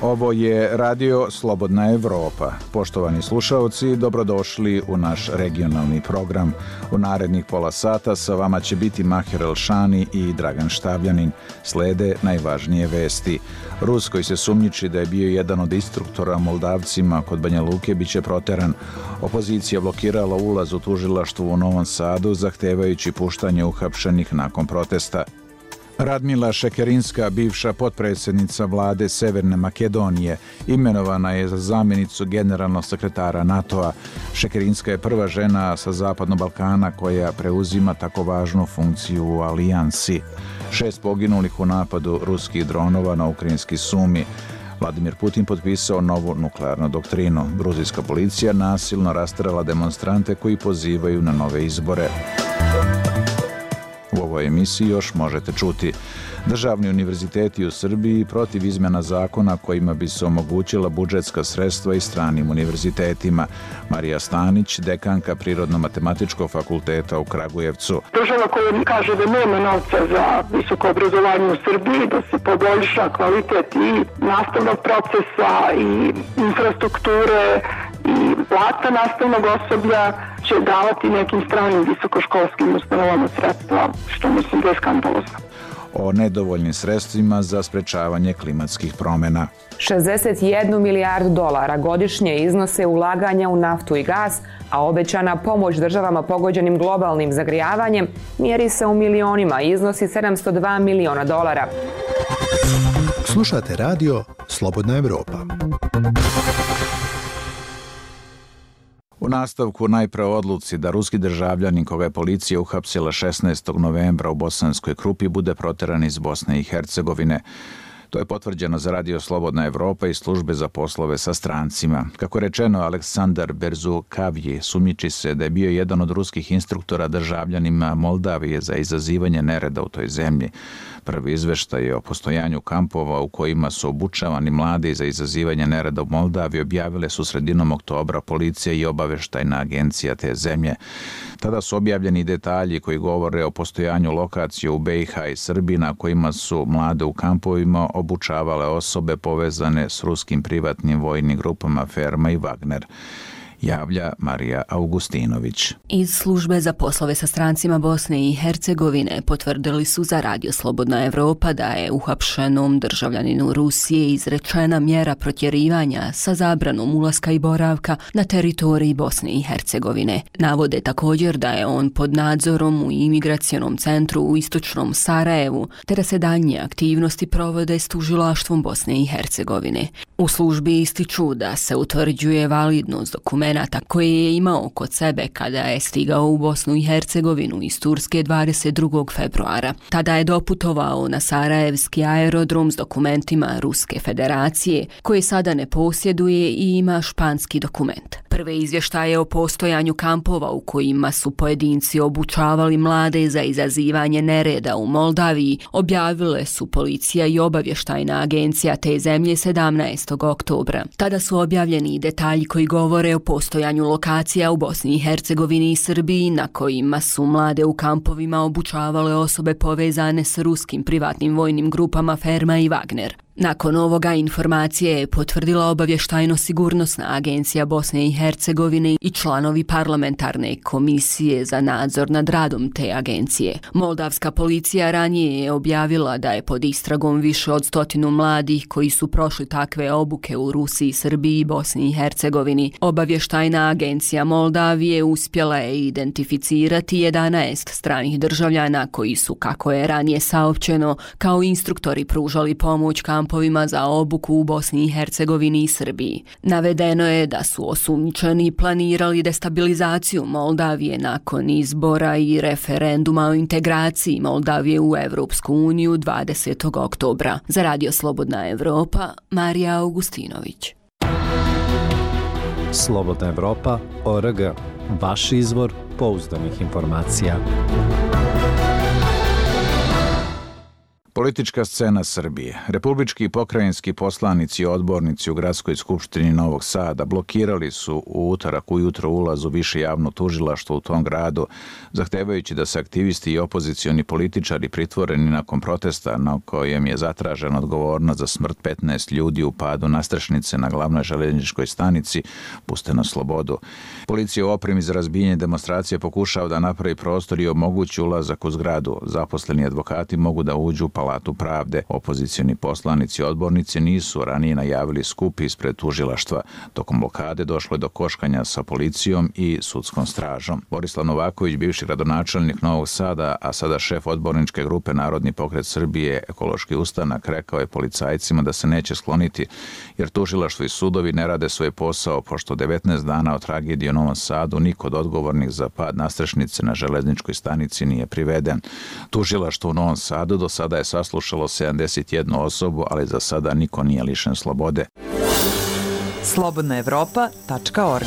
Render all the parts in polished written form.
Ovo je radio Slobodna Evropa. Poštovani slušaoci, dobrodošli u naš regionalni program. U narednih pola sata sa vama će biti Maher Elšani i Dragan Štavljanin. Slede najvažnije vesti. Rus, koji se sumnjiči da je bio jedan od instruktora Moldavcima kod Banja Luke, biće proteran. Opozicija blokirala ulaz u tužilaštvo u Novom Sadu, zahtevajući puštanje uhapšenih nakon protesta. Radmila Šekerinska, bivša potpredsjednica vlade Severne Makedonije, imenovana je za zamjenicu generalnog sekretara NATO-a. Šekerinska je prva žena sa Zapadnog Balkana koja preuzima tako važnu funkciju u alijansi. 6 poginulih u napadu ruskih dronova na ukrajinski Sumi. Vladimir Putin potpisao novu nuklearnu doktrinu. Gruzijska policija nasilno rasterala demonstrante koji pozivaju na nove izbore. U ovoj emisiji još možete čuti: državni univerziteti u Srbiji protiv izmjena zakona kojima bi se omogućila budžetska sredstva i stranim univerzitetima. Marija Stanić, dekanka Prirodno-matematičkog fakulteta u Kragujevcu. Država koja kaže da nema novca za visoko obrazovanje u Srbiji, da se poboljša kvalitet i nastavnog procesa i infrastrukture i plata nastavnog osoblja, će davati nekim stranim visokoškolskim ustanovama sredstva, što mislim da je skandalozno. O nedovoljnim sredstvima za sprečavanje klimatskih promjena. 61 milijardu dolara godišnje iznose ulaganja u naftu i gas, a obećana pomoć državama pogođenim globalnim zagrijavanjem mjeri se u milionima i iznosi 702 miliona dolara. Slušate radio Slobodna Evropa. U nastavku najpre o odluci da ruski državljanin koga je policija uhapsila 16. novembra u Bosanskoj Krupi bude proteran iz Bosne i Hercegovine. To je potvrđeno za radio Slobodna Evropa i službe za poslove sa strancima. Kako rečeno, Aleksandar Berzukavji sumnjiči se da je bio jedan od ruskih instruktora državljanima Moldavije za izazivanje nereda u toj zemlji. Prvi izveštaj o postojanju kampova u kojima su obučavani mladi za izazivanje nereda u Moldaviji objavile su sredinom oktobra policija i obaveštajna agencija te zemlje. Tada su objavljeni detalji koji govore o postojanju lokacije u BiH i Srbiji na kojima su mlade u kampovima obučavale osobe povezane s ruskim privatnim vojnim grupama Ferma i Wagner. Javlja Marija Augustinović. Iz službe za poslove sa strancima Bosne i Hercegovine potvrdili su za radio Slobodna Evropa da je uhapšenom državljaninu Rusije izrečena mjera protjerivanja sa zabranom ulaska i boravka na teritoriji Bosne i Hercegovine. Navode također da je on pod nadzorom u imigracionom centru u istočnom Sarajevu, te da se daljnje aktivnosti provode s tužilaštvom Bosne i Hercegovine. U službi ističu da se utvrđuje validnost dokumenata koje je imao kod sebe kada je stigao u Bosnu i Hercegovinu iz Turske 22. februara. Tada je doputovao na sarajevski aerodrom s dokumentima Ruske federacije, koje sada ne posjeduje i ima španski dokument. Prve izvještaje o postojanju kampova u kojima su pojedinci obučavali mlade za izazivanje nereda u Moldaviji objavile su policija i obavještajna agencija te zemlje 17. oktobra. Tada su objavljeni i detalji koji govore o postojanju lokacija u Bosni i Hercegovini i Srbiji na kojima su mlade u kampovima obučavale osobe povezane s ruskim privatnim vojnim grupama Ferma i Wagner. Nakon ovoga informacije je potvrdila obavještajno-sigurnosna agencija Bosne i Hercegovine i članovi parlamentarne komisije za nadzor nad radom te agencije. Moldavska policija ranije je objavila da je pod istragom više od 100 mladih koji su prošli takve obuke u Rusiji, Srbiji i Bosni i Hercegovini. Obavještajna agencija Moldavije uspjela je identificirati 11 stranih državljana koji su, kako je ranije saopćeno, kao instruktori pružali pomoć kampovima za obuku u Bosni i Hercegovini i Srbiji. Navedeno je da su osumnjičeni planirali destabilizaciju Moldavije nakon izbora i referenduma o integraciji Moldavije u Evropsku uniju 20. oktobra. Za radio Slobodna Evropa, Marija Augustinović. Slobodna Evropa.org. Vaš izvor pouzdanih informacija. Politička scena Srbije. Republički i pokrajinski poslanici i odbornici u Gradskoj skupštini Novog Sada blokirali su u utorak ujutro ulaz u više javno tužilaštvo u tom gradu, zahtevajući da se aktivisti i opozicioni političari pritvoreni nakon protesta na kojem je zatražena odgovornost za smrt 15 ljudi u padu nastrešnice na glavnoj železničkoj stanici puste na slobodu. Policija u opremi za razbijanje demonstracije pokušava da napravi prostor i omogući ulazak u zgradu. Zaposleni advokati mogu da uđu u Palatu pravde. Opozicioni poslanici i odbornici nisu ranije najavili skup ispred tužilaštva. Tokom blokade došlo je do koškanja sa policijom i sudskom stražom. Borislav Novaković, bivši gradonačelnik Novog Sada, a sada šef odborničke grupe Narodni pokret Srbije, Ekološki ustanak, rekao je policajcima da se neće skloniti jer tužilaštvo i sudovi ne rade svoj posao, pošto 19 dana od tragedije u Novom Sadu niko od odgovornih za pad nastrešnice na železničkoj stanici nije priveden. Tužilaštvo u Novom Sadu do sada je saslušalo 71 osobu, ali za sada niko nije lišen slobode. slobodnaevropa.org.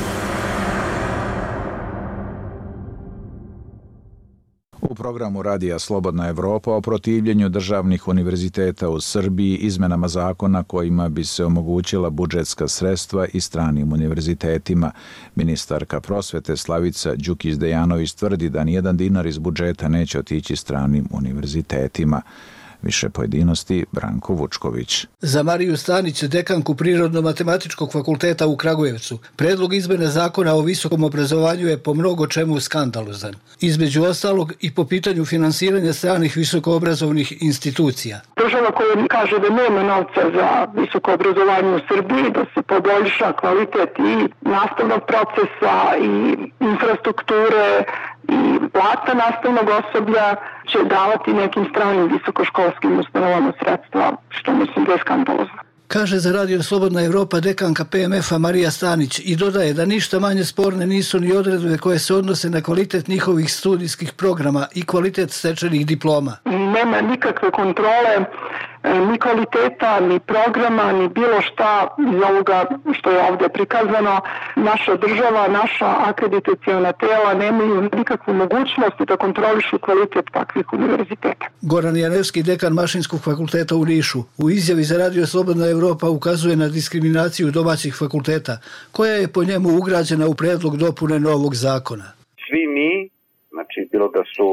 U programu Radija Slobodna Evropa o protivljenju državnih univerziteta u Srbiji, izmenama zakona kojima bi se omogućila budžetska sredstva i stranim univerzitetima. Ministarka prosvete Slavica Đukić-Dejanović tvrdi da nijedan dinar iz budžeta neće otići stranim univerzitetima. Više pojedinosti Branko Vučković. Za Mariju Stanić, dekanku Prirodno-matematičkog fakulteta u Kragujevcu, predlog izmene zakona o visokom obrazovanju je po mnogo čemu skandalozan. Između ostalog i po pitanju finansiranja stranih visokoobrazovnih institucija. Država koja kaže da nema novca za visoko obrazovanje u Srbiji, da se poboljša kvalitet i nastavnog procesa i infrastrukture i plata nastavnog osoblja, će davati nekim stranim visokoškolskim ustanovama sredstva, što mislim da je skandalozno. Kaže za Radio Slobodna Evropa dekanka PMF-a Marija Stanić i dodaje da ništa manje sporne nisu ni odredbe koje se odnose na kvalitet njihovih studijskih programa i kvalitet stečenih diploma. Nema nikakve kontrole, ni kvaliteta, ni programa, ni bilo šta iz ovoga što je ovdje prikazano. Naša država, naša akreditaciona tela nemaju nikakvu mogućnost da kontrolišu kvalitet takvih univerziteta. Goran Janevski, dekan Mašinskog fakulteta u Nišu, u izjavi za Radio Slobodna Evropa ukazuje na diskriminaciju domaćih fakulteta, koja je po njemu ugrađena u predlog dopune novog zakona. Svi mi, znači bilo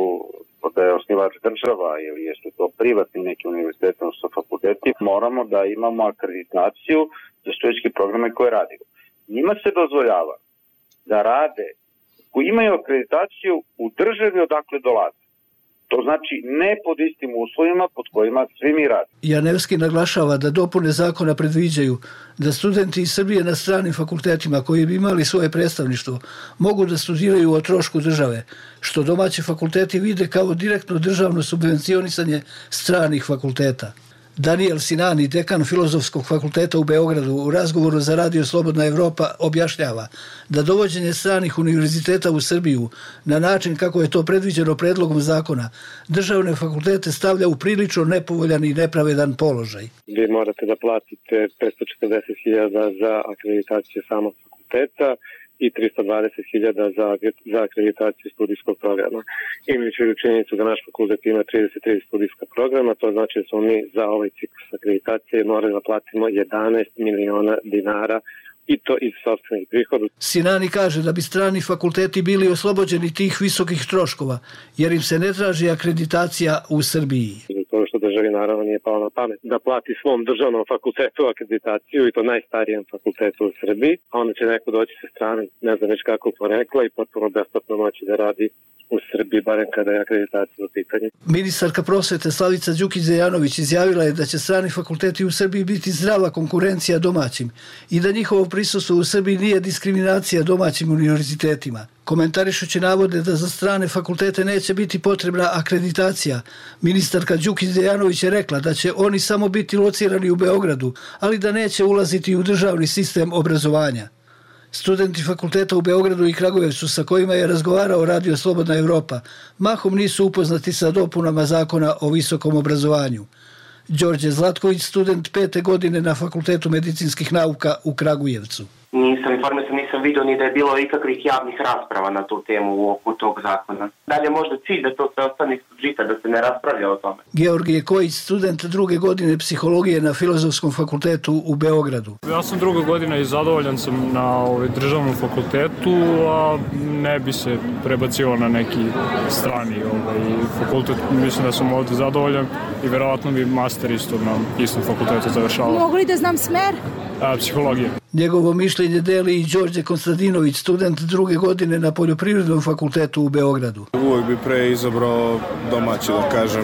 da je osnivač država ili jeste to privatni neki univerzitet, odnosno fakulteti, moramo da imamo akreditaciju za studijske programe koje radimo. Njima se dozvoljava da rade, koji imaju akreditaciju u državi odakle dolaze. To znači ne pod istim uslovima pod kojima svi mi radimo. Janevski naglašava da dopune zakona predviđaju da studenti iz Srbije na stranim fakultetima koji bi imali svoje predstavništvo mogu da studiraju o trošku države, što domaći fakulteti vide kao direktno državno subvencionisanje stranih fakulteta. Daniel Sinani, dekan Filozofskog fakulteta u Beogradu, u razgovoru za Radio Slobodna Evropa objašnjava da dovođenje stranih univerziteta u Srbiju na način kako je to predviđeno predlogom zakona državne fakultete stavlja u prilično nepovoljan i nepravedan položaj. Vi morate da platite 540.000 za akreditaciju samog fakulteta i 320.000 za akreditaciju studijskog programa. Imajući u činjenicu da naš fakultet ima 33 studijska programa, to znači da smo mi za ovaj ciklus akreditacije morali da platimo 11 miliona dinara i to iz sopstvenih prihoda. Sinani kaže da bi strani fakulteti bili oslobođeni tih visokih troškova, jer im se ne traži akreditacija u Srbiji. To što državi naravno nije palo na pamet da plati svom državnom fakultetu akreditaciju i to najstarijem fakultetu u Srbiji, a onda će neko doći sa strane, ne znam već kako porekla i potpuno besplatno moći da radi u Srbiji, barem kada je akreditacija u pitanju. Ministarka prosvete Slavica Đukić-Dejanović izjavila je da će strani fakulteti u Srbiji biti zdrava konkurencija domaćim i da njihovo prisustvo u Srbiji nije diskriminacija domaćim univerzitetima. Komentarišući navode da za strane fakultete neće biti potrebna akreditacija, ministarka Đukić-Dejanović je rekla da će oni samo biti locirani u Beogradu, ali da neće ulaziti u državni sistem obrazovanja. Studenti fakulteta u Beogradu i Kragujevcu sa kojima je razgovarao Radio Slobodna Evropa mahom nisu upoznati sa dopunama zakona o visokom obrazovanju. Đorđe Zlatković, student 5. godine na Fakultetu medicinskih nauka u Kragujevcu. nisam informisan, nisam vidio ni da je bilo ikakvih javnih rasprava na tu temu u okviru tog zakona. Dalje možda cilj da to sve ostane ispod žita, da se ne raspravlja o tome. Georgije Kojić, student 2. godine psihologije na Filozofskom fakultetu u Beogradu. Ja sam 2. godina i zadovoljan sam na državnom fakultetu, a ne bi se prebacio na neki strani fakultet. Mislim da sam ovdje zadovoljan i verovatno bi master isto na istom fakultetu završavao. Mogu li da znam smer? Psihologija. Njegovo mišljenje deli i Đorđe Konstantinović, student 2. godine na Poljoprivrednom fakultetu u Beogradu. Uvijek bi pre izabrao domaći, da kažem,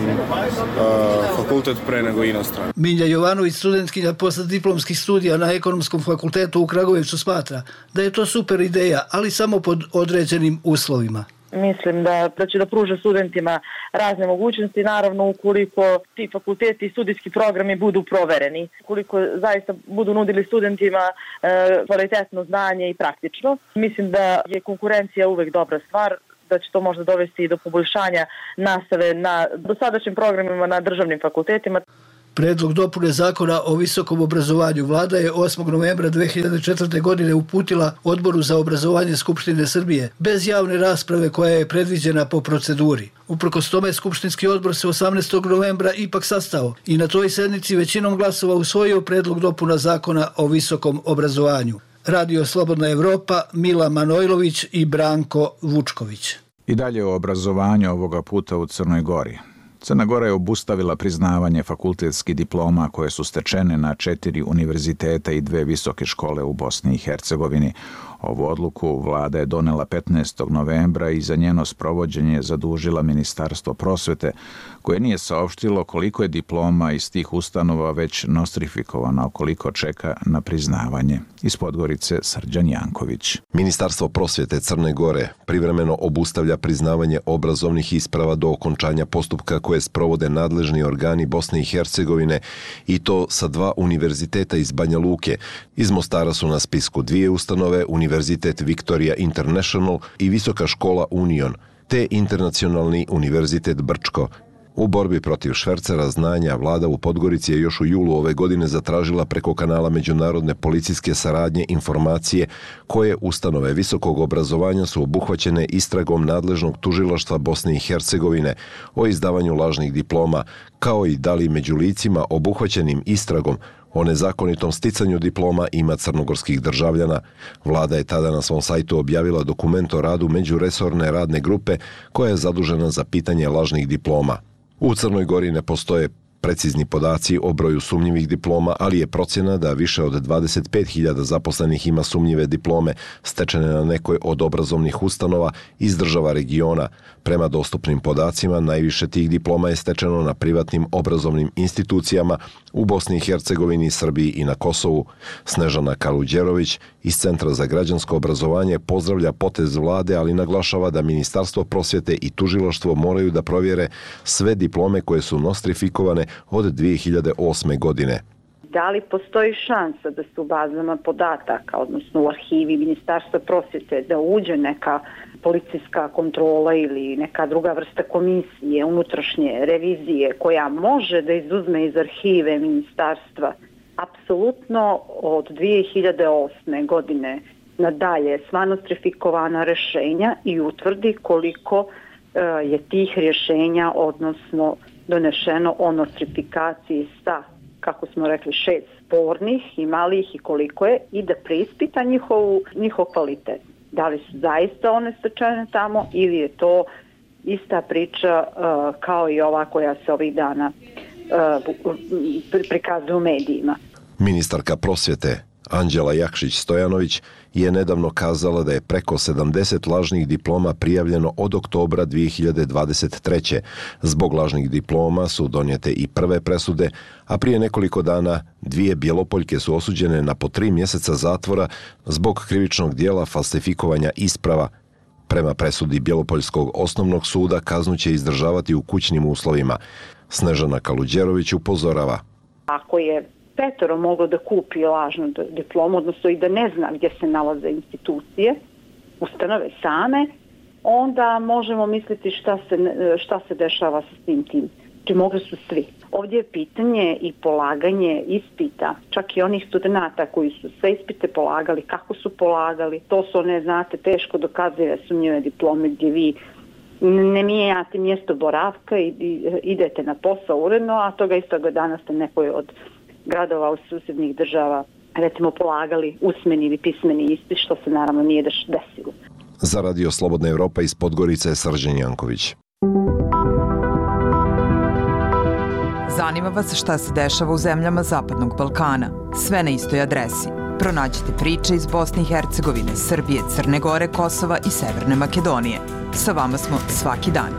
fakultet pre nego inostran. Milja Jovanović, studentkinja postdiplomskih studija na Ekonomskom fakultetu u Kragujevcu, smatra da je to super ideja, ali samo pod određenim uslovima. Mislim da će da pruža studentima razne mogućnosti, naravno ukoliko ti fakulteti i studijski programi budu provereni, ukoliko zaista budu nudili studentima kvalitetno znanje i praktično. Mislim da je konkurencija uvek dobra stvar, da će to možda dovesti i do poboljšanja nastave na dosadašnjim programima na državnim fakultetima. Predlog dopune zakona o visokom obrazovanju vlada je 8. novembra 2004. godine uputila Odboru za obrazovanje Skupštine Srbije, bez javne rasprave koja je predviđena po proceduri. Uprkos tome, Skupštinski odbor se 18. novembra ipak sastao i na toj sednici većinom glasova usvojio predlog dopuna zakona o visokom obrazovanju. Radio Slobodna Evropa, Mila Manojlović i Branko Vučković. I dalje o obrazovanju ovoga puta u Crnoj Gori. Crna Gora je obustavila priznavanje fakultetskih diploma koje su stečene na 4 univerziteta i 2 visoke škole u Bosni i Hercegovini. Ovu odluku vlada je donela 15. novembra i za njeno sprovođenje zadužila Ministarstvo prosvete, koje nije saopštilo koliko je diploma iz tih ustanova već nostrifikovano, a koliko čeka na priznavanje. Iz Podgorice Srđan Janković. Ministarstvo prosvete Crne Gore privremeno obustavlja priznavanje obrazovnih isprava do okončanja postupka koje sprovode nadležni organi Bosne i Hercegovine, i to sa 2 univerziteta iz Banja Luke. Iz Mostara su na spisku 2 ustanove, Univerzitet Victoria International i Visoka škola Union, te Internacionalni univerzitet Brčko. U borbi protiv švercera znanja vlada u Podgorici je još u julu ove godine zatražila preko kanala međunarodne policijske saradnje informacije koje ustanove visokog obrazovanja su obuhvaćene istragom nadležnog tužilaštva Bosne i Hercegovine o izdavanju lažnih diploma, kao i da li među licima obuhvaćenim istragom o nezakonitom sticanju diploma ima crnogorskih državljana. Vlada je tada na svom sajtu objavila dokument o radu međuresorne radne grupe koja je zadužena za pitanje lažnih diploma. U Crnoj Gori ne postoje precizni podaci o broju sumnjivih diploma, ali je procjena da više od 25.000 zaposlenih ima sumnjive diplome stečene na nekoj od obrazovnih ustanova iz država regiona. Prema dostupnim podacima, najviše tih diploma je stečeno na privatnim obrazovnim institucijama u Bosni i Hercegovini, Srbiji i na Kosovu. Snežana Kaluđerović iz Centra za građansko obrazovanje pozdravlja potez vlade, ali naglašava da Ministarstvo prosvjete i tužilaštvo moraju da provjere sve diplome koje su nostrifikovane od 2008. godine. Da li postoji šansa da se u bazama podataka, odnosno u arhivi Ministarstva prosvjete, da uđe neka policijska kontrola ili neka druga vrsta komisije, unutrašnje revizije koja može da izuzme iz arhive ministarstva apsolutno od 2008. godine nadalje sva nostrifikovana rješenja i utvrdi koliko je tih rješenja, odnosno donešeno o nostrifikaciji sa, kako smo rekli, 6 spornih, ima li ih i koliko je, i da preispita njihov kvalitet. Da li su zaista one stečene tamo ili je to ista priča kao i ova koja se ovih dana prikazuje u medijima. Ministarka prosvjete Anđela Jakšić-Stojanović je nedavno kazala da je preko 70 lažnih diploma prijavljeno od oktobra 2023. Zbog lažnih diploma su donijete i prve presude, a prije nekoliko dana 2 Bjelopoljke su osuđene na po 3 mjeseca zatvora zbog krivičnog dijela falsifikovanja isprava. Prema presudi Bjelopoljskog osnovnog suda kaznu će izdržavati u kućnim uslovima. Snežana Kaluđerović upozorava. Ako je 5 moglo da kupi lažnu diplomu, odnosno i da ne zna gdje se nalaze institucije, ustanove same, onda možemo misliti šta se dešava sa svim tim Či mogli su svi. Ovdje je pitanje i polaganje ispita, čak i onih studenata koji su sve ispite polagali, kako su polagali. To su one, znate, teško dokazive sumnjive diplome gdje vi ne mijenjate mjesto boravka i idete na posao uredno, a toga istoga dana ste nekoj od gradova u susjednih država recimo polagali usmeni ili pismeni ispit, što se naravno nije desilo. Za Radio Slobodna Evropa iz Podgorice je Srđan Janković. Zanima vas šta se dešava u zemljama Zapadnog Balkana? Sve na istoj adresi. Pronađite priče iz Bosne i Hercegovine, Srbije, Crne Gore, Kosova i Severne Makedonije. Sa vama smo svaki dan.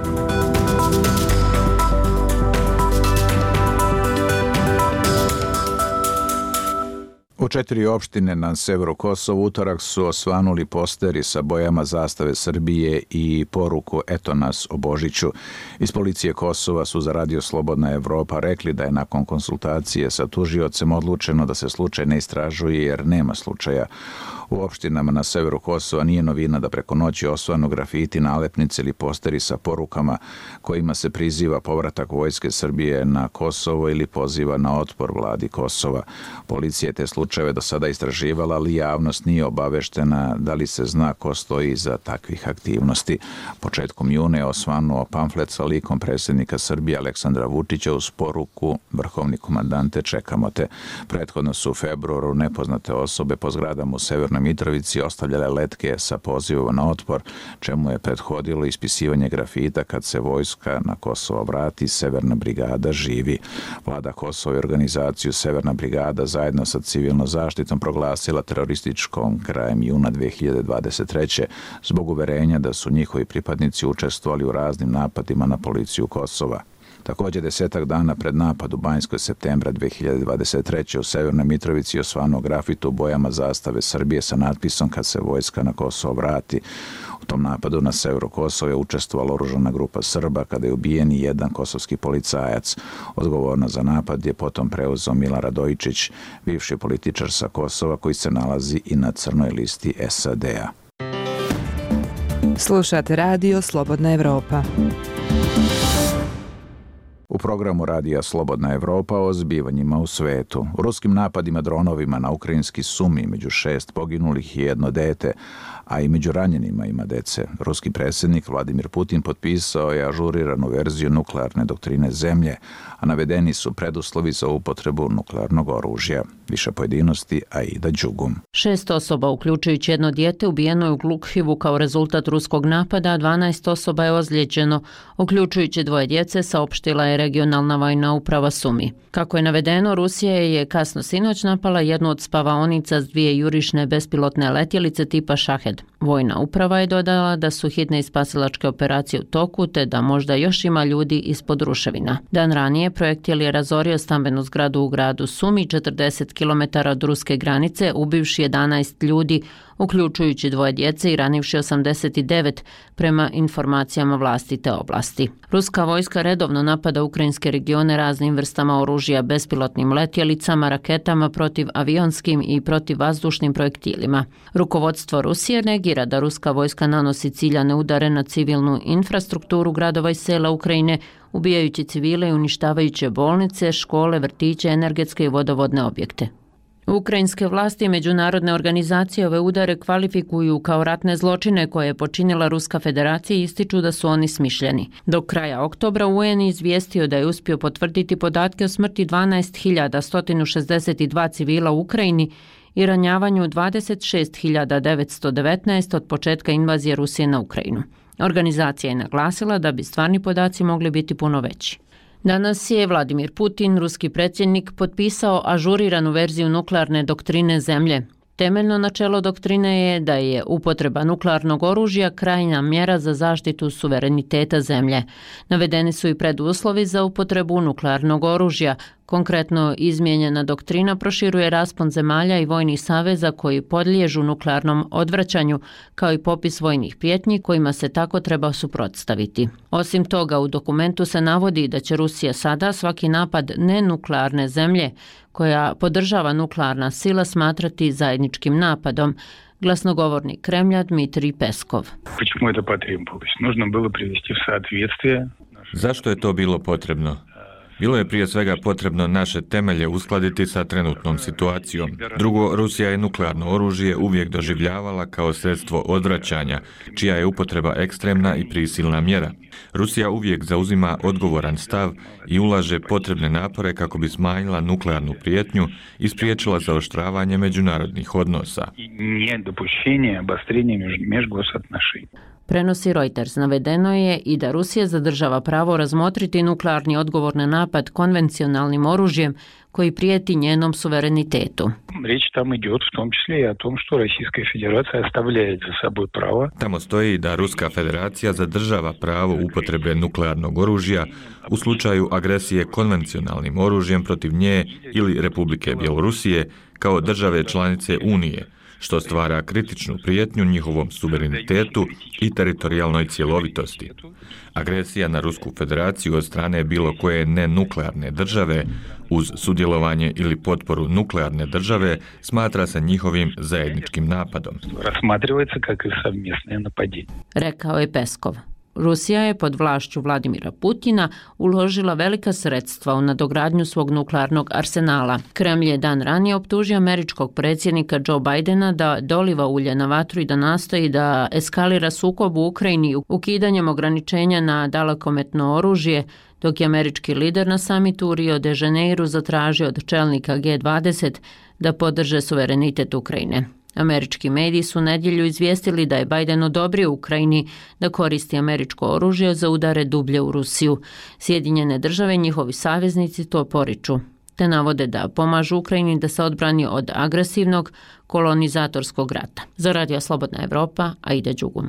U 4 opštine na severu Kosova utorak su osvanuli posteri sa bojama zastave Srbije i poruku "Eto nas o Božiću". Iz policije Kosova su za Radio Slobodna Evropa rekli da je nakon konsultacije sa tužiocem odlučeno da se slučaj ne istražuje jer nema slučaja. U opštinama na severu Kosova nije novina da preko noći osvanu grafiti, nalepnice ili posteri sa porukama kojima se priziva povratak vojske Srbije na Kosovo ili poziva na otpor vladi Kosova. Policija je te slučajeve do sada istraživala, ali javnost nije obaveštena da li se zna ko stoji iza takvih aktivnosti. Početkom juna je osvanuo pamflet sa likom predsjednika Srbije Aleksandra Vučića uz poruku "Vrhovni komandante, čekamo te". Prethodno su u februaru nepoznate osobe po zgradama u Severnoj Mitrovici ostavljale letke sa pozivom na otpor, čemu je prethodilo ispisivanje grafita "Kad se vojska na Kosovo vrati, Severna brigada živi". Vlada Kosova i organizaciju Severna brigada zajedno sa civilnom zaštitom proglasila terorističkom krajem juna 2023. zbog uverenja da su njihovi pripadnici učestvovali u raznim napadima na policiju Kosova. Također 10 dana pred napad u Banjskoj septembra 2023. u Severnoj Mitrovici osvanuo grafit u bojama zastave Srbije sa natpisom "Kad se vojska na Kosovo vrati". U tom napadu na severu Kosova je učestvovala oružana grupa Srba kada je ubijen i jedan kosovski policajac. Odgovornost za napad je potom preuzeo Milan Radojičić, bivši političar sa Kosova koji se nalazi i na crnoj listi SAD-a. Slušate Radio Slobodna Evropa. U programu Radija Slobodna Evropa o zbivanjima u svetu. U ruskim napadima dronovima na ukrajinski Sumi među 6 poginulih i 1 dete, a i među ranjenima ima dece. Ruski predsjednik Vladimir Putin potpisao je ažuriranu verziju nuklearne doktrine zemlje, a navedeni su preduslovi za upotrebu nuklearnog oružja. Više pojedinosti Aida Đugum. 6 osoba, uključujući 1 dijete, ubijeno je u Glukhivu kao rezultat ruskog napada, a 12 osoba je ozlijeđeno, uključujući 2 djece, saopštila je regionalna vojna uprava Sumi. Kako je navedeno, Rusija je kasno sinoć napala jednu od spavaonica s 2 jurišne bespilotne letjelice tipa Šahed. Vojna uprava je dodala da su hitne i spasilačke operacije u toku, te da možda još ima ljudi ispod ruševina. Dan ranije projektil je razorio stambenu zgradu u gradu Sumi, 40 km od ruske granice, ubivši 11 ljudi, uključujući 2 djece i ranivši 89 prema informacijama vlasti te oblasti. Ruska vojska redovno napada ukrajinske regione raznim vrstama oružja, bespilotnim letjelicama, raketama, protivavionskim i protivvazdušnim projektilima. Rukovodstvo Rusije negira da ruska vojska nanosi ciljane udare na civilnu infrastrukturu gradova i sela Ukrajine, ubijajući civile i uništavajući bolnice, škole, vrtiće, energetske i vodovodne objekte. Ukrajinske vlasti i međunarodne organizacije ove udare kvalifikuju kao ratne zločine koje je počinila Ruska federacija i ističu da su oni smišljeni. Do kraja oktobra UN je izvijestio da je uspio potvrditi podatke o smrti 12.162 civila u Ukrajini i ranjavanju 26.919 od početka invazije Rusije na Ukrajinu. Organizacija je naglasila da bi stvarni podaci mogli biti puno veći. Danas je Vladimir Putin, ruski predsjednik, potpisao ažuriranu verziju nuklearne doktrine zemlje. Temeljno načelo doktrine je da je upotreba nuklearnog oružja krajnja mjera za zaštitu suvereniteta zemlje. Navedeni su i preduslovi za upotrebu nuklearnog oružja. Konkretno, izmijenjena doktrina proširuje raspon zemalja i vojnih saveza koji podliježu nuklearnom odvraćanju, kao i popis vojnih prijetnji kojima se tako treba suprotstaviti. Osim toga, u dokumentu se navodi da će Rusija sada svaki napad nenuklearne zemlje koja podržava nuklearna sila smatrati zajedničkim napadom, glasnogovornik Kremlja Dmitrij Peskov. Zašto je to bilo potrebno? Bilo je prije svega potrebno naše temelje uskladiti sa trenutnom situacijom. Drugo, Rusija je nuklearno oružje uvijek doživljavala kao sredstvo odvraćanja, čija je upotreba ekstremna i prisilna mjera. Rusija uvijek zauzima odgovoran stav i ulaže potrebne napore kako bi smanjila nuklearnu prijetnju i spriječila zaoštravanje međunarodnih odnosa. Prenosi Reuters. Navedeno je i da Rusija zadržava pravo razmotriti nuklearni odgovor na napad konvencionalnim oružjem koji prijeti njenom suverenitetu. Tamo stoji da Ruska federacija zadržava pravo upotrebe nuklearnog oružja u slučaju agresije konvencionalnim oružjem protiv nje ili Republike Bjelorusije kao države članice Unije, što stvara kritičnu prijetnju njihovom suverenitetu i teritorijalnoj cjelovitosti. Agresija na Rusku federaciju od strane bilo koje nenuklearne države uz sudjelovanje ili potporu nuklearne države smatra se njihovim zajedničkim napadom. Rekao je Peskov. Rusija je pod vlašću Vladimira Putina uložila velika sredstva u nadogradnju svog nuklearnog arsenala. Kremlj je dan ranije optužio američkog predsjednika Joe Bidena da doliva ulje na vatru i da nastoji da eskalira sukob u Ukrajini ukidanjem ograničenja na dalekometno oružje, dok je američki lider na samitu u Rio de Janeiru zatražio od čelnika G20 da podrže suverenitet Ukrajine. Američki mediji su nedjelju izvijestili da je Biden odobrio Ukrajini da koristi američko oružje za udare dublje u Rusiju. Sjedinjene države i njihovi saveznici to poriču, te navode da pomažu Ukrajini da se odbrani od agresivnog kolonizatorskog rata. Za Radio Slobodna Evropa, Aida Đugum.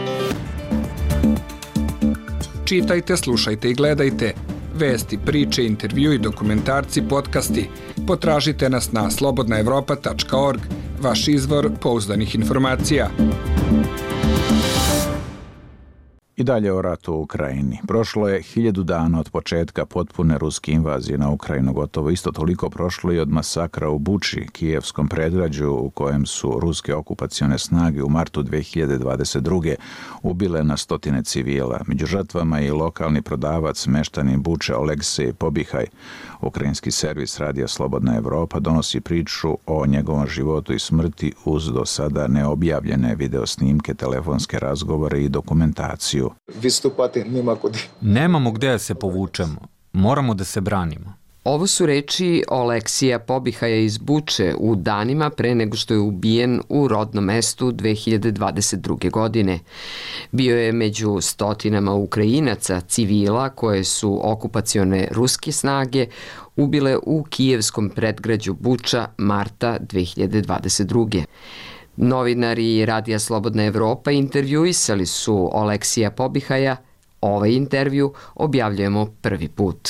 Čitajte, slušajte i gledajte. Vesti, priče, intervju i dokumentarci, podcasti. Potražite nas na slobodnaevropa.org, vaš izvor pouzdanih informacija. I dalje o ratu u Ukrajini. Prošlo je 1000 dana od početka potpune ruske invazije na Ukrajinu. Gotovo isto toliko prošlo i od masakra u Buči, kijevskom predgrađu u kojem su ruske okupacione snage u martu 2022. ubile na stotine civila. Među žrtvama je i lokalni prodavac meštanin Buče Oleksij Pobihaj. Ukrajinski servis Radija Slobodna Evropa donosi priču o njegovom životu i smrti uz do sada neobjavljene videosnimke, telefonske razgovore i dokumentaciju. Nemamo gdje da se povučemo. Moramo da se branimo. Ovo su reči Oleksija Pobihaja iz Buče u danima pre nego što je ubijen u rodnom mestu 2022. godine. Bio je među stotinama Ukrajinaca, civila koje su okupacione ruske snage ubile u kijevskom predgrađu Buča marta 2022. Novinari Radija Slobodna Evropa intervjuisali su Oleksija Pobihaja. Ovaj intervju objavljujemo prvi put.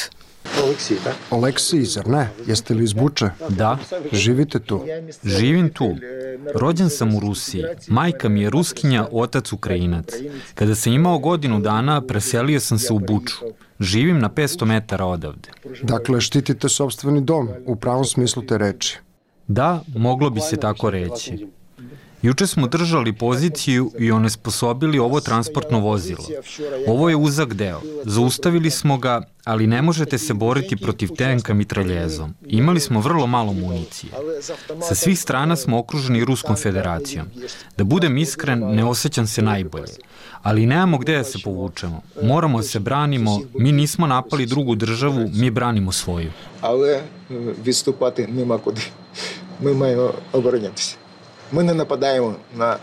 Oleksij, zar ne? Jeste li iz Buče? Da. Živite tu? Živim tu. Rođen sam u Rusiji. Majka mi je Ruskinja, otac Ukrajinac. Kada sam imao godinu dana, preselio sam se u Buču. Živim na 500 metara odavde. Dakle, štitite sopstveni dom, u pravom smislu te reči. Da, moglo bi se tako reći. Juče smo držali poziciju i onesposobili ovo transportno vozilo. Ovo je uzak deo. Zaustavili smo ga, ali ne možete se boriti protiv tenka mitraljezom. Imali smo vrlo malo municije. Sa svih strana smo okruženi Ruskom federacijom. Da budem iskren, ne osjećam se najbolje. Ali nemamo gdje da se povučemo. Moramo da se branimo. Mi nismo napali drugu državu, mi branimo svoju. Ali vistupati nima kudi. Mi maємо оборонятися. Ми не нападаємо на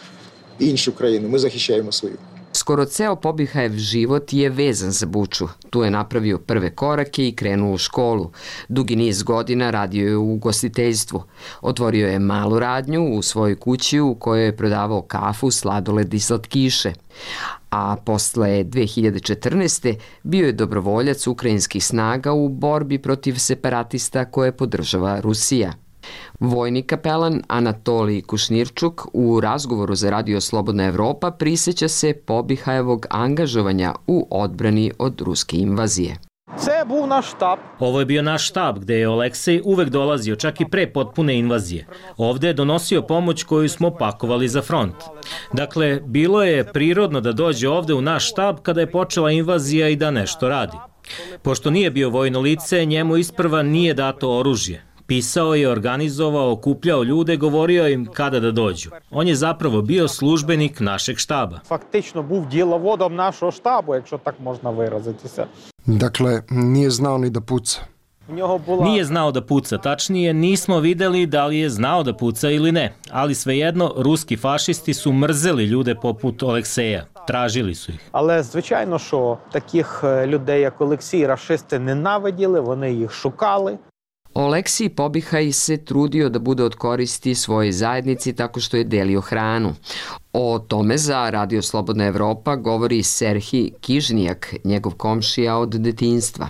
іншу країну, ми захищаємо свою. Skoro ceo Pobihajev život je vezan za Buču. Tu je napravio prve korake i krenuo u školu. Dugi niz godina radio je u ugostiteljstvu. Otvorio je malu radnju u svojoj kući u kojoj je prodavao kafu, sladoled i slatkiše. A posle 2014. bio je dobrovoljac ukrajinskih snaga u borbi protiv separatista koje podržava Rusija. Vojni kapelan Anatolij Kušnirčuk u razgovoru za Radio Slobodna Evropa prisjeća se Pobihajevog angažovanja u odbrani od ruske invazije. Ovo je bio naš štab gde je Oleksij uvek dolazio čak i pre potpune invazije. Ovde je donosio pomoć koju smo pakovali za front. Dakle, bilo je prirodno da dođe ovde u naš štab kada je počela invazija i da nešto radi. Pošto nije bio vojno lice, njemu isprva nije dato oružje. Pisao je, organizovao, okupljao ljude, govorio im kada da dođu. On je zapravo bio službenik našeg štaba. Фактично був діловодом нашого штабу, якщо так можна виразитися. Dakle, nije znao ni da puca. Nije znao da puca, tačnije nismo videli da li je znao da puca ili ne, ali svejedno ruski fašisti su mrzeli ljude poput Olekseja, tražili su ih. Але, звичайно, що таких людей, як Олексій, рашисти ненавиділи, вони їх шукали. Oleksij Pobihaj se trudio da bude od koristi svojoj zajednici tako što je delio hranu. O tome za Radio Slobodna Evropa govori Serhij Kižnijak, njegov komšija od detinjstva.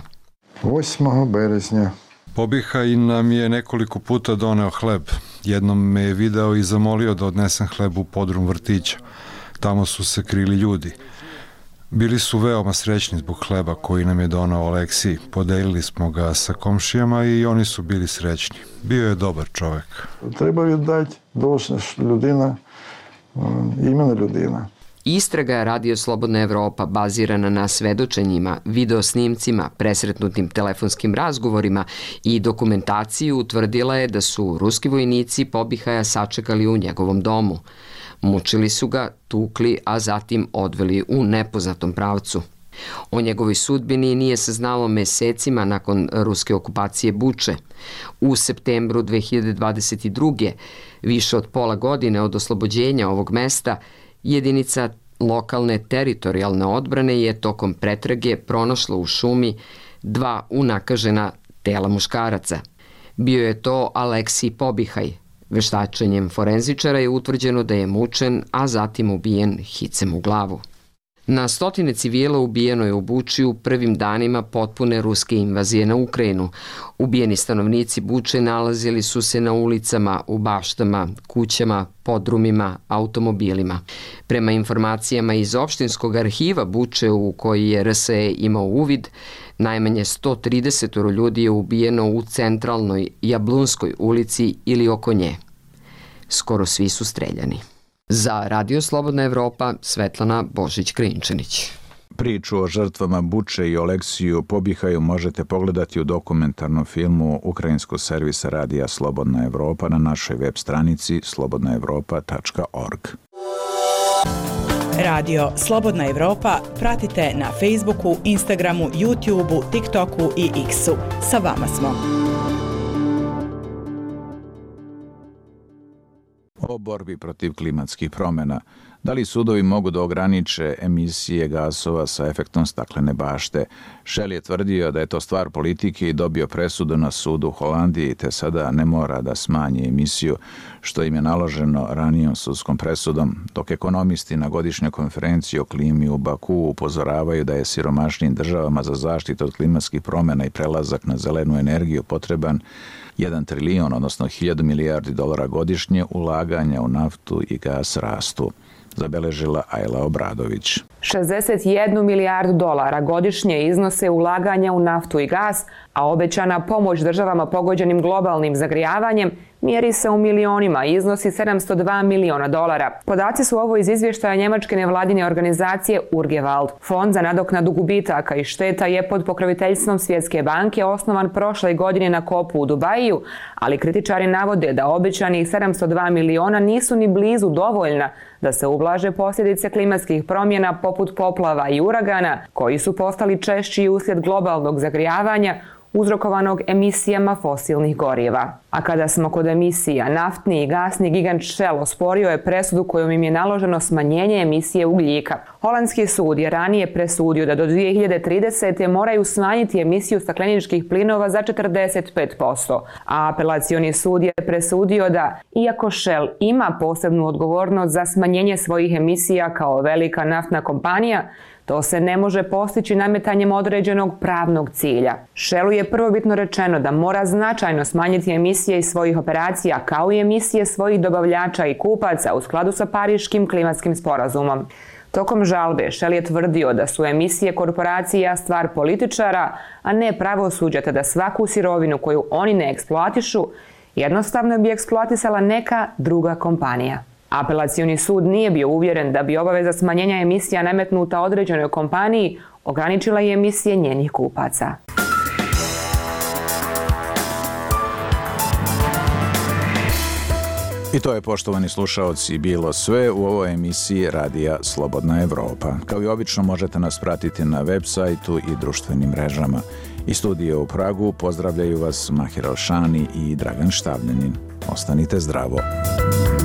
8. berezня. Pobihaj nam je nekoliko puta doneo hleb. Jednom me je video i zamolio da odnesem hleb u podrum vrtića. Tamo su se krili ljudi. Bili su veoma srećni zbog hleba koji nam je donao Oleksij. Podelili smo ga sa komšijama i oni su bili srećni. Bio je dobar čovek. Treba віддати должність людина, іменно людина. Istraga Radio Slobodna Evropa bazirana na svedočenjima, videosnimcima, presretnutim telefonskim razgovorima i dokumentaciji utvrdila je da su ruski vojnici Pobihaja sačekali u njegovom domu. Mučili su ga, tukli, a zatim odveli u nepoznatom pravcu. O njegovoj sudbini nije se znalo mesecima nakon ruske okupacije Buče. U septembru 2022. više od pola godine od oslobođenja ovog mesta, jedinica lokalne teritorijalne odbrane je tokom pretrage pronašla u šumi 2 unakažena tela muškaraca. Bio je to Oleksij Pobihaj. Veštačenjem forenzičara je utvrđeno da je mučen, a zatim ubijen hicem u glavu. Na stotine civila ubijeno je u Buči u prvim danima potpune ruske invazije na Ukrajinu. Ubijeni stanovnici Buče nalazili su se na ulicama, u baštama, kućama, podrumima, automobilima. Prema informacijama iz opštinskog arhiva Buče u koji je RSE imao uvid, najmanje 130 ljudi je ubijeno u centralnoj Jablunskoj ulici ili oko nje. Skoro svi su streljani. Za Radio Slobodna Evropa, Svetlana Božić-Krinčanić. Priču o žrtvama Buče i Oleksiju Pobihaju možete pogledati u dokumentarnom filmu ukrajinskog servisa Radija Slobodna Evropa na našoj web stranici slobodnaevropa.org. Radio Slobodna Evropa pratite na Facebooku, Instagramu, YouTubeu, TikToku i X-u. Sa vama smo. O borbi protiv klimatskih promjena. Da li sudovi mogu da ograniče emisije gasova sa efektom staklene bašte? Shell je tvrdio da je to stvar politike i dobio presudu na sudu u Holandiji, te sada ne mora da smanji emisiju, što im je naloženo ranijom sudskom presudom, dok ekonomisti na godišnjoj konferenciji o klimi u Baku upozoravaju da je siromašnim državama za zaštitu od klimatskih promjena i prelazak na zelenu energiju potreban 1 trilion, odnosno 1000 milijardi dolara godišnje, ulaganja u naftu i gas rastu, zabeležila Ajla Obradović. 61 milijardu dolara godišnje iznose ulaganja u naftu i gas, a obećana pomoć državama pogođenim globalnim zagrijavanjem mjeri se u milionima i iznosi 702 miliona dolara. Podaci su ovo iz izvještaja njemačke nevladine organizacije Urgewald. Fond za nadoknadu gubitaka i šteta je pod pokroviteljstvom Svjetske banke osnovan prošle godine na kopu u Dubaju, ali kritičari navode da obećanih 702 miliona nisu ni blizu dovoljna da se ublaže posljedice klimatskih promjena poput poplava i uragana, koji su postali češći uslijed globalnog zagrijavanja uzrokovanog emisijama fosilnih goriva. A kada smo kod emisija, naftni i gasni gigant Shell osporio je presudu kojom im je naloženo smanjenje emisije ugljika. Holandski sud je ranije presudio da do 2030. moraju smanjiti emisiju stakleničkih plinova za 45%, a apelacioni sud je presudio da, iako Shell ima posebnu odgovornost za smanjenje svojih emisija kao velika naftna kompanija, to se ne može postići nametanjem određenog pravnog cilja. Shellu je prvobitno rečeno da mora značajno smanjiti emisije iz svojih operacija kao i emisije svojih dobavljača i kupaca u skladu sa Pariškim klimatskim sporazumom. Tokom žalbe Shell je tvrdio da su emisije korporacija stvar političara, a ne pravosuđa, te da svaku sirovinu koju oni ne eksploatišu jednostavno bi eksploatisala neka druga kompanija. Apelacioni sud nije bio uvjeren da bi obaveza smanjenja emisija nametnuta određenoj kompaniji ograničila je emisije njenih kupaca. I to je, poštovani slušaoci, bilo sve u ovoj emisiji Radija Slobodna Evropa. Kao i obično možete nas pratiti na web sajtu i društvenim mrežama. Iz studija u Pragu pozdravljaju vas Mahir Alšani i Dragan Štavljanin. Ostanite zdravo.